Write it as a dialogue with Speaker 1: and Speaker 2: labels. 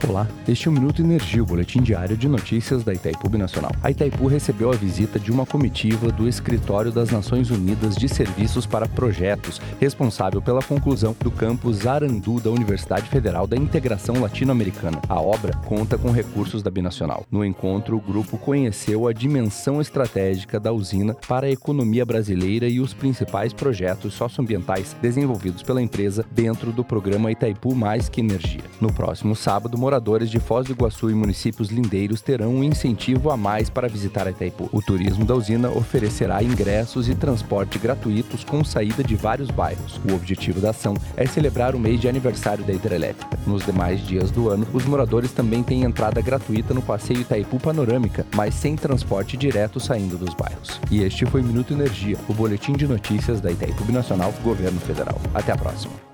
Speaker 1: Olá, este é o Minuto Energia, o boletim diário de notícias da Itaipu Binacional. A Itaipu recebeu a visita de uma comitiva do Escritório das Nações Unidas de Serviços para Projetos, responsável pela conclusão do campus Arandu da Universidade Federal da Integração Latino-Americana. A obra conta com recursos da Binacional. No encontro, o grupo conheceu a dimensão estratégica da usina para a economia brasileira e os principais projetos socioambientais desenvolvidos pela empresa dentro do programa Itaipu Mais Que Energia. No próximo sábado, moradores de Foz do Iguaçu e municípios lindeiros terão um incentivo a mais para visitar a Itaipu. O turismo da usina oferecerá ingressos e transporte gratuitos com saída de vários bairros. O objetivo da ação é celebrar o mês de aniversário da hidrelétrica. Nos demais dias do ano, os moradores também têm entrada gratuita no passeio Itaipu Panorâmica, mas sem transporte direto saindo dos bairros. E este foi Minuto Energia, o boletim de notícias da Itaipu Binacional, Governo Federal. Até a próxima.